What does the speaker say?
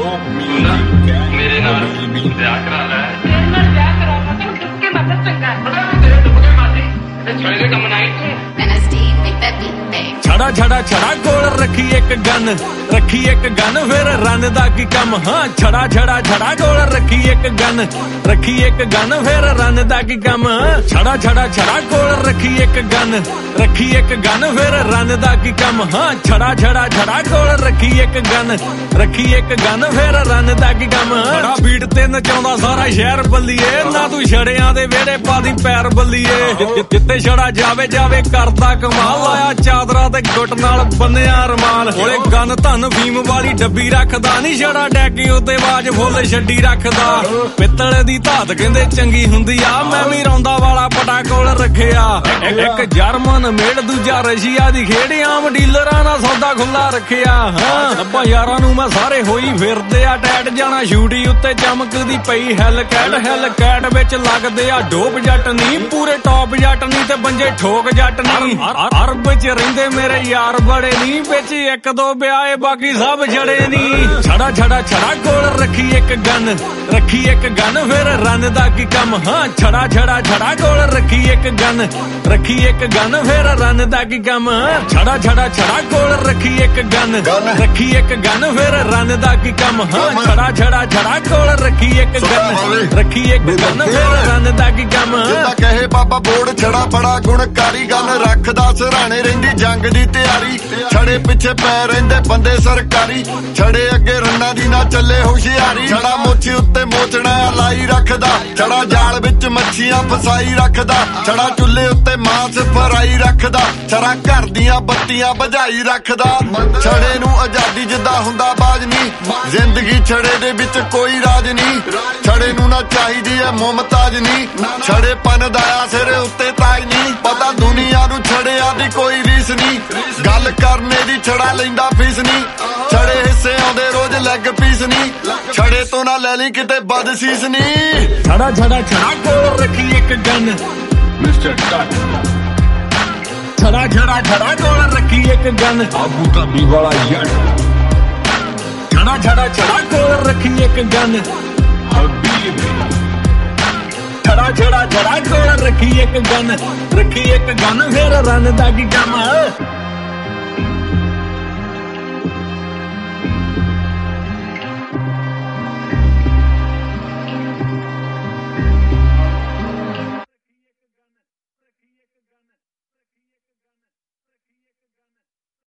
ਮੇਰੇ ਨਾਲ ਵਿਆਹ ਕਰਾ ਲੈ। ਤੇਰੇ ਨਾਲ ਵਿਆਹ ਕਰਾਉਣਾ ਤਾਂ ਡੁੱਬ ਕੇ ਮਰਨਾ ਚੰਗਾ ਹੈ। ਤੇਰੇ ਡੁੱਬ ਕੇ ਮਾਰਦੀ ਤੇ ਛੜੇ ਦੇ ਕੰਮ ਨਹੀਂ ਤੂੰ। ਛੜਾ ਛੜਾ ਛੜਾ ਕੋਲ ਰੱਖੀ ਇੱਕ ਗਨ, ਰੱਖੀ ਇੱਕ ਗਨ ਫਿਰ ਰਨ ਦਾ ਕੀ ਕੰਮ। ਹਾਂ ਛੜਾ ਛੜਾ ਛੜਾ ਕੋਲ ਰੱਖੀ ਇੱਕ ਗਨ, ਰੱਖੀ ਇੱਕ ਗਨ ਫਿਰ ਰਨ ਦਾ ਕੀ ਕੰਮ। ਛੜਾ ਛੜਾ ਛੜਾ ਕੋਲ ਰੱਖੀ ਇੱਕ ਗਨ, ਰੱਖੀ ਇੱਕ ਗਨ ਫਿਰ ਰਨ ਦਾ ਕੀ ਕੰਮ। ਹਾਂ ਛੜਾ ਛੜਾ ਛੜਾ ਕੋਲ ਰੱਖੀ ਇੱਕ ਗਨ, ਰੱਖੀ ਇੱਕ ਗਨ ਫਿਰ ਰਨ ਦਾ ਕੀ ਕੰਮ। ਬੜਾ ਬੀਟ ਤੇ ਨਚਾਉਂਦਾ ਸਾਰਾ ਸ਼ਹਿਰ ਬੱਲੀਏ, ਨਾ ਤੂੰ ਛੜਿਆਂ ਦੇ ਵਿਹੜੇ ਪਾ ਦੀ ਪੈਰ ਬੱਲੀਏ। ਜਿੱਤੇ ਛੜਾ ਜਾਵੇ ਜਾਵੇ ਕਰਦਾ ਕਮਾਲ, ਆਇਆ ਚਾਦਰਾਂ ਤੇ ਗੁੱਟ ਨਾਲ ਬੰਨਿਆ ਰਮਾਲ। ਹੋਲੇ ਗਨ ਧਨ ਫੀਮ ਵਾਲੀ ਡੱਬੀ ਰੱਖਦਾ ਨੀ, ਛੜਾ ਡੈਕੀ ਉੱਤੇ ਆਵਾਜ਼ ਫੁੱਲ ਛੱਡੀ ਰੱਖਦਾ। ਪਿੱਤਲ ਦੀ ਧਾਤ ਕਹਿੰਦੇ ਚੰਗੀ ਹੁੰਦੀ ਆ, ਮੈਂ ਵੀ ਰੌਂਦਾ ਵਾਲਾ ਪਟਾ ਕੋਲ ਰੱਖਿਆ। ਇੱਕ ਜਰਮਨ ਮੇਡ ਦੂਜਾ ਰਸ਼ੀਆ ਦੀ ਖੇਡ, ਆਮ ਡੀਲਰਾਂ ਨਾਲ ਸੌਦਾ ਖੁੱਲਾ ਰੱਖਿਆ। ਹਾਂ ਅੱਬਾ ਯਾਰਾਂ ਨੂੰ ਮੈਂ ਸਾਰੇ ਹੋਈ ਫਿਰਦੇ ਆ ਟੈਟ, ਜਾਣਾ ਸ਼ੂਟੀ ਉੱਤੇ ਚਮਕਦੀ ਪਈ ਹੈਲ ਕੈਟ ਵਿੱਚ ਲੱਗਦੇ ਆ ਡੋਪ ਜੱਟ ਨੀ, ਪੂਰੇ ਟੌਪ ਜੱਟ ਨੀ ਤੇ ਬੰਜੇ ਠੋਕ ਜੱਟ ਨੀ। ਅਰਬ ਚ ਰਹਿੰਦੇ ਮੇਰੇ ਯਾਰ ਬੜੇ ਨੀ, ਵਿੱਚ ਇੱਕ ਦੋ ਵਿਆਹੇ ਬਾਕੀ ਸਭ ਛੜੇ ਨੀ। ਛੜਾ ਛੜਾ ਛੜਾ ਕੋਲ ਰੱਖੀ ਇੱਕ ਗਨ, ਰੱਖੀ ਇੱਕ ਗਨ ਫਿਰ ਰਨ ਦਾ ਕੀ ਕੰਮ। ਹਾਂ ਛੜਾ ਛੜਾ ਛੜਾ ਕੋਲ ਰੱਖੀ ਇੱਕ ਗਨ, ਰੱਖੀ ਇੱਕ ਗਨ ਫਿਰ ਰਨ ਦਾ ਕੀ ਕੰਮ। ਛੜਾ ਛੜਾ ਛੜਾ ਕੋਲ ਰੱਖੀ ਇੱਕ ਗਨ, ਰੱਖੀ ਇੱਕ ਗਨ ਫਿਰ ਰਨ ਦਾ ਕੀ ਕੰਮ। ਹਾਂ ਛੜਾ ਛੜਾ ਛੜਾ ਕੋਲ ਰੱਖੀ ਇੱਕ ਗਨ, ਰੱਖੀ ਇੱਕ ਗਨ ਫਿਰ ਰਨ ਦਾ ਕੀ ਕੰਮ। ਜਿੱਦਾਂ ਕਹੇ ਬਾਬਾ ਬੋੜ ਛੜਾ ਬੜਾ ਗੁਣਕਾਰੀ, ਗਨ ਰੱਖਦਾ ਸਰਾਣੇ ਰਹਿੰਦੀ ਜੰਗ ਦੀ ਤਿਆਰੀ। ਛੜੇ ਪਿੱਛੇ ਪੈ ਰਹਿੰਦੇ ਬੰਦੇ ਸਰਕਾਰੀ, ਛੜੇ ਅੱਗੇ ਰੰਨਾਂ ਦੀ ਨਾ ਚੱਲੇ ਹੁਸ਼ਿਆਰੀ। ਛੜਾ ਮੁੱਛ ਉੱਤੇ ਮੋਚਣਾ ਲਾਈ ਰੱਖਦਾ, ਛੜਾ ਜਾਲ ਵਿੱਚ ਮੱਛੀਆਂ ਫਸਾਈ ਰੱਖਦਾ। ਛੜਾ ਚੁੱਲ੍ਹੇ ਉੱਤੇ ਮਾਂਸ ਫਰਾਈ ਰੱਖਦਾ, ਛੜਾ ਘਰ ਦੀਆਂ ਬੱਤੀਆਂ ਬੁਝਾਈ ਰੱਖਦਾ। ਛੜੇ ਨੂੰ ਆਜ਼ਾਦੀ ਜਿੱਦਾਂ ਹੁੰਦਾ ਬਾਜ ਨਹੀਂ, ਜ਼ਿੰਦਗੀ ਛੜੇ ਦੇ ਵਿੱਚ ਕੋਈ ਰਾਜ ਨਹੀਂ। ਛੜੇ ਨੂੰ ਨਾ ਚਾਹੀਦੀ ਹੈ ਮੁਮਤਾਜ ਨਹੀਂ, ਛੜੇ ਪਨ ਦਾ ਸਿਰ ਉੱਤੇ ਤਾਜ ਨਹੀਂ। ਪਤਾ ਦੁਨੀਆ ਨੂੰ ਛੜਿਆਂ ਦੀ ਕੋਈ ਰੀਸ ਨਹੀਂ, ਗੱਲ ਕਰਨੇ ਦੀ ਛੜਾ ਲੈਂਦਾ ਫੀਸ ਨਹੀਂ। ਛੜੇ ਹਿੱਸੇ ਆਉਂਦੇ ਰੋਜ਼ ਲੈਗ ਪੀਸ ਨਹੀਂ, ਛੜੇ ਤੋਂ ਨਾ ਲੈ ਲਈ ਕਿਤੇ ਬਦਸੀਸ ਨਹੀਂ। ਛੜਾ ਛੜਾ ਛੜਾ ਕੋਲ ਰੱਖੀ ਇੱਕ ਗਨ, ਮਿਸਟਰ ਕੱਟ। ਛੜਾ ਛੜਾ ਛੜਾ ਕੋਲ ਰੱਖੀ ਇੱਕ ਗਨ, ਆਬੂ ਧਾਬੀ ਵਾਲਾ ਜੱਟ। ਛੜਾ ਛੜਾ ਛੜਾ ਕੋਲ ਰੱਖੀ ਇੱਕ ਗਨ, ਹਬੀਬੀ। ਛੜਾ ਛੜਾ ਛੜਾ ਕੋਲ ਰੱਖੀ ਇੱਕ ਗਨ, ਰੱਖੀ ਇੱਕ ਗਨ ਫਿਰ ਰਨ ਦਾ ਕੀ ਕੰਮ।